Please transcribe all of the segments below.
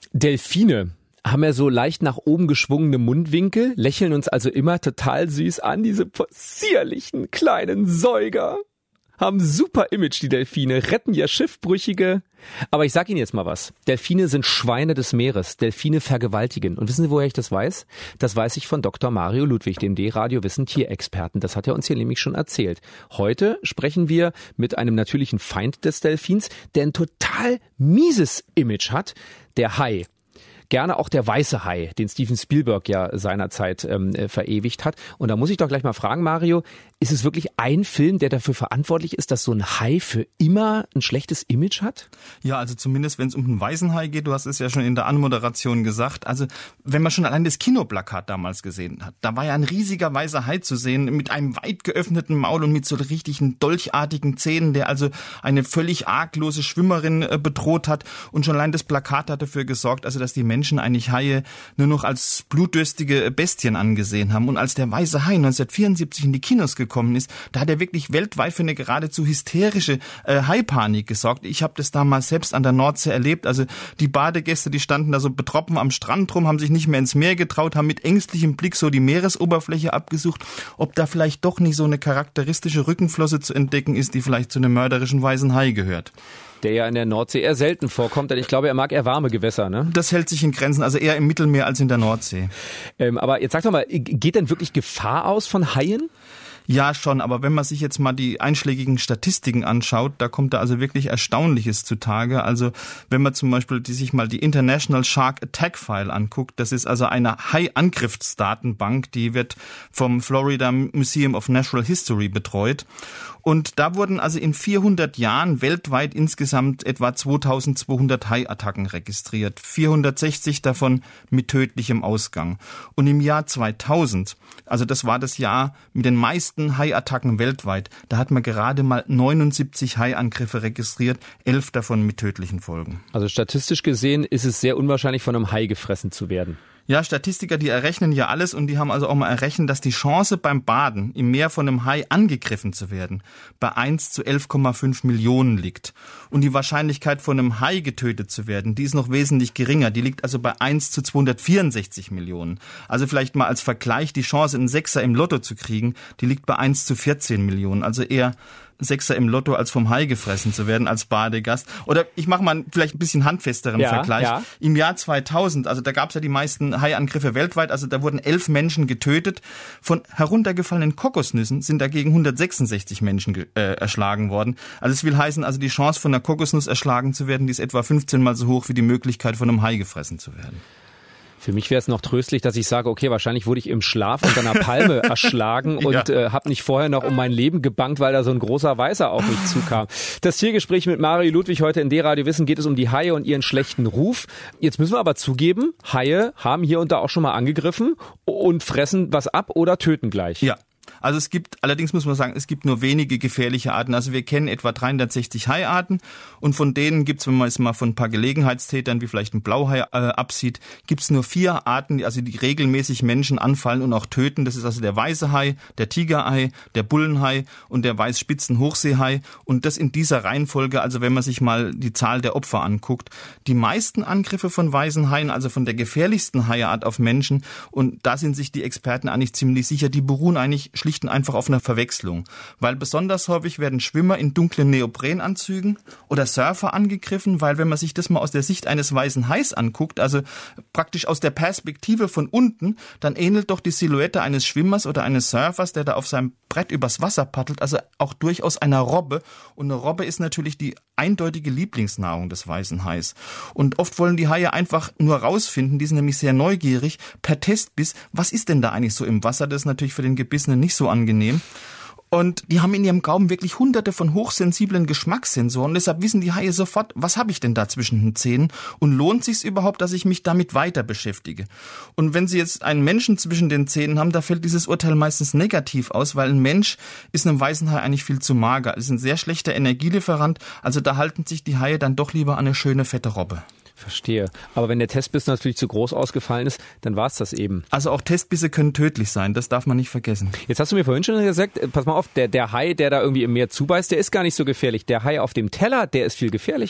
Delfine haben ja so leicht nach oben geschwungene Mundwinkel, lächeln uns also immer total süß an, diese possierlichen kleinen Säuger. Haben super Image, die Delfine, retten ja Schiffbrüchige. Aber ich sag Ihnen jetzt mal was. Delfine sind Schweine des Meeres. Delfine vergewaltigen. Und wissen Sie, woher ich das weiß? Das weiß ich von Dr. Mario Ludwig, dem D-Radio-Wissen Tierexperten. Das hat er uns hier nämlich schon erzählt. Heute sprechen wir mit einem natürlichen Feind des Delfins, der ein total mieses Image hat, der Hai. Gerne auch der weiße Hai, den Steven Spielberg ja seinerzeit verewigt hat. Und da muss ich doch gleich mal fragen, Mario, ist es wirklich ein Film, der dafür verantwortlich ist, dass so ein Hai für immer ein schlechtes Image hat? Ja, also zumindest wenn es um einen weißen Hai geht, du hast es ja schon in der Anmoderation gesagt. Also wenn man schon allein das Kinoplakat damals gesehen hat, da war ja ein riesiger weißer Hai zu sehen mit einem weit geöffneten Maul und mit so richtigen dolchartigen Zähnen, der also eine völlig arglose Schwimmerin bedroht hat. Und schon allein das Plakat hat dafür gesorgt, also dass die Menschen eigentlich Haie nur noch als blutdürstige Bestien angesehen haben. Und als der weiße Hai 1974 in die Kinos gekommen ist, da hat er wirklich weltweit für eine geradezu hysterische Haipanik gesorgt. Ich habe das damals selbst an der Nordsee erlebt. Also die Badegäste, die standen da so betroffen am Strand rum, haben sich nicht mehr ins Meer getraut, haben mit ängstlichem Blick so die Meeresoberfläche abgesucht, ob da vielleicht doch nicht so eine charakteristische Rückenflosse zu entdecken ist, die vielleicht zu einem mörderischen weißen Hai gehört. Der ja in der Nordsee eher selten vorkommt, denn ich glaube, er mag eher warme Gewässer, ne? Das hält sich in Grenzen, also eher im Mittelmeer als in der Nordsee. Aber jetzt sag doch mal, geht denn wirklich Gefahr aus von Haien? Ja, schon, aber wenn man sich jetzt mal die einschlägigen Statistiken anschaut, da kommt da also wirklich Erstaunliches zutage. Also wenn man zum Beispiel sich mal die International Shark Attack File anguckt, das ist also eine Hai-Angriffsdatenbank, die wird vom Florida Museum of Natural History betreut. Und da wurden also in 400 Jahren weltweit insgesamt etwa 2200 Haiattacken registriert. 460 davon mit tödlichem Ausgang. Und im Jahr 2000, also das war das Jahr mit den meisten Haiattacken weltweit, da hat man gerade mal 79 Haiangriffe registriert, 11 davon mit tödlichen Folgen. Also statistisch gesehen ist es sehr unwahrscheinlich, von einem Hai gefressen zu werden. Ja, Statistiker, die errechnen ja alles und die haben also auch mal errechnet, dass die Chance beim Baden im Meer von einem Hai angegriffen zu werden bei 1 zu 11,5 Millionen liegt. Und die Wahrscheinlichkeit von einem Hai getötet zu werden, die ist noch wesentlich geringer. Die liegt also bei 1 zu 264 Millionen. Also vielleicht mal als Vergleich, die Chance, einen Sechser im Lotto zu kriegen, die liegt bei 1 zu 14 Millionen. Also eher Sechser im Lotto als vom Hai gefressen zu werden als Badegast. Oder ich mache mal vielleicht ein bisschen handfesteren Vergleich. Ja. Im Jahr 2000, also da gab es ja die meisten Haiangriffe weltweit, also da wurden 11 Menschen getötet. Von heruntergefallenen Kokosnüssen sind dagegen 166 Menschen erschlagen worden. Also es will heißen, also die Chance von einer Kokosnuss erschlagen zu werden, die ist etwa 15 Mal so hoch wie die Möglichkeit von einem Hai gefressen zu werden. Für mich wäre es noch tröstlich, dass ich sage, okay, wahrscheinlich wurde ich im Schlaf unter einer Palme erschlagen und habe nicht vorher noch um mein Leben gebangt, weil da so ein großer Weißer auf mich zukam. Das Tiergespräch mit Mario Ludwig heute in D-Radio Wissen geht es um die Haie und ihren schlechten Ruf. Jetzt müssen wir aber zugeben, Haie haben hier und da auch schon mal angegriffen und fressen was ab oder töten gleich. Ja. Also allerdings muss man sagen, es gibt nur wenige gefährliche Arten. Also wir kennen etwa 360 Haiarten und von denen gibt's, wenn man es mal von ein paar Gelegenheitstätern wie vielleicht ein Blauhai absieht, gibt's nur 4 Arten, die regelmäßig Menschen anfallen und auch töten. Das ist also der weiße Hai, der Tigerhai, der Bullenhai und der Weißspitzen-Hochseehai. Und das in dieser Reihenfolge, also wenn man sich mal die Zahl der Opfer anguckt. Die meisten Angriffe von weißen Haien, also von der gefährlichsten Haiart auf Menschen, und da sind sich die Experten eigentlich ziemlich sicher, die beruhen eigentlich schlicht und einfach auf einer Verwechslung. Weil besonders häufig werden Schwimmer in dunklen Neoprenanzügen oder Surfer angegriffen, weil wenn man sich das mal aus der Sicht eines weißen Hais anguckt, also praktisch aus der Perspektive von unten, dann ähnelt doch die Silhouette eines Schwimmers oder eines Surfers, der da auf seinem Brett übers Wasser paddelt, also auch durchaus einer Robbe. Und eine Robbe ist natürlich die eindeutige Lieblingsnahrung des weißen Hais. Und oft wollen die Haie einfach nur rausfinden, die sind nämlich sehr neugierig, per Testbiss, was ist denn da eigentlich so im Wasser? Das ist natürlich für den Gebissenen nicht so angenehm. Und die haben in ihrem Gaumen wirklich hunderte von hochsensiblen Geschmackssensoren. Deshalb wissen die Haie sofort, was habe ich denn da zwischen den Zähnen? Und lohnt sich's überhaupt, dass ich mich damit weiter beschäftige? Und wenn sie jetzt einen Menschen zwischen den Zähnen haben, da fällt dieses Urteil meistens negativ aus, weil ein Mensch ist einem weißen Hai eigentlich viel zu mager. Ist ein sehr schlechter Energielieferant. Also da halten sich die Haie dann doch lieber an eine schöne, fette Robbe. Verstehe. Aber wenn der Testbiss natürlich zu groß ausgefallen ist, dann war es das eben. Also auch Testbisse können tödlich sein, das darf man nicht vergessen. Jetzt hast du mir vorhin schon gesagt, pass mal auf, der Hai, der da irgendwie im Meer zubeißt, der ist gar nicht so gefährlich. Der Hai auf dem Teller, der ist viel gefährlicher.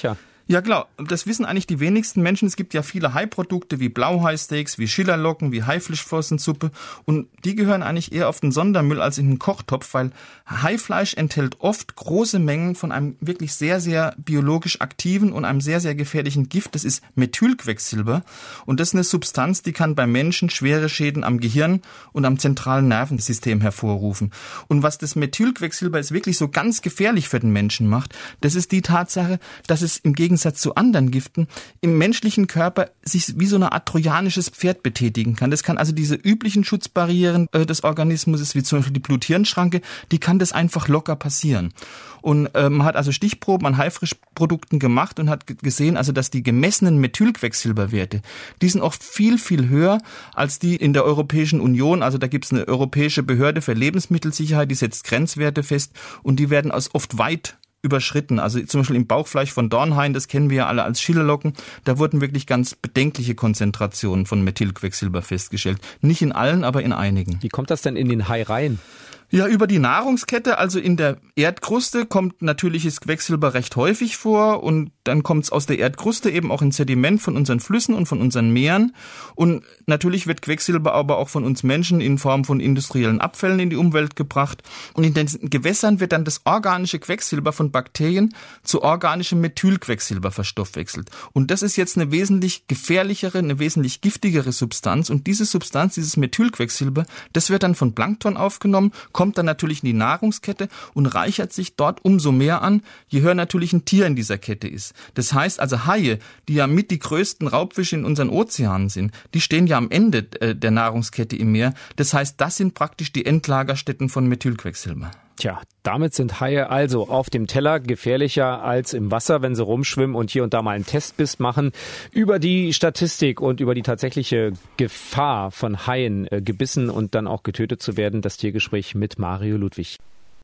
Ja klar, das wissen eigentlich die wenigsten Menschen. Es gibt ja viele Haiprodukte wie Blauhaisteaks, wie Schillerlocken, wie Haifischflossensuppe und die gehören eigentlich eher auf den Sondermüll als in den Kochtopf, weil Haifleisch enthält oft große Mengen von einem wirklich sehr, sehr biologisch aktiven und einem sehr, sehr gefährlichen Gift. Das ist Methylquecksilber und das ist eine Substanz, die kann bei Menschen schwere Schäden am Gehirn und am zentralen Nervensystem hervorrufen. Und was das Methylquecksilber jetzt wirklich so ganz gefährlich für den Menschen macht, das ist die Tatsache, dass es im Gegensatz zu anderen Giften im menschlichen Körper sich wie so eine Art trojanisches Pferd betätigen kann. Das kann also diese üblichen Schutzbarrieren des Organismus, wie zum Beispiel die Blut-Hirn-Schranke, die kann das einfach locker passieren. Und man hat also Stichproben an Haifischprodukten gemacht und hat gesehen, also dass die gemessenen Methylquecksilberwerte, die sind oft viel, viel höher als die in der Europäischen Union. Also da gibt es eine europäische Behörde für Lebensmittelsicherheit, die setzt Grenzwerte fest und die werden als oft weit überschritten. Also zum Beispiel im Bauchfleisch von Dornhain, das kennen wir ja alle als Schillerlocken, da wurden wirklich ganz bedenkliche Konzentrationen von Methylquecksilber festgestellt. Nicht in allen, aber in einigen. Wie kommt das denn in den Hai rein? Ja, über die Nahrungskette, also in der Erdkruste kommt natürliches Quecksilber recht häufig vor und dann kommt es aus der Erdkruste eben auch in Sediment von unseren Flüssen und von unseren Meeren und natürlich wird Quecksilber aber auch von uns Menschen in Form von industriellen Abfällen in die Umwelt gebracht und in den Gewässern wird dann das organische Quecksilber von Bakterien zu organischem Methylquecksilber verstoffwechselt und das ist jetzt eine wesentlich gefährlichere, eine wesentlich giftigere Substanz und diese Substanz, dieses Methylquecksilber, das wird dann von Plankton aufgenommen, kommt dann natürlich in die Nahrungskette und reichert sich dort umso mehr an, je höher natürlich ein Tier in dieser Kette ist. Das heißt also Haie, die ja mit die größten Raubfische in unseren Ozeanen sind, die stehen ja am Ende der Nahrungskette im Meer. Das heißt, das sind praktisch die Endlagerstätten von Methylquecksilber. Tja, damit sind Haie also auf dem Teller gefährlicher als im Wasser, wenn sie rumschwimmen und hier und da mal einen Testbiss machen. Über die Statistik und über die tatsächliche Gefahr von Haien gebissen und dann auch getötet zu werden, das Tiergespräch mit Mario Ludwig.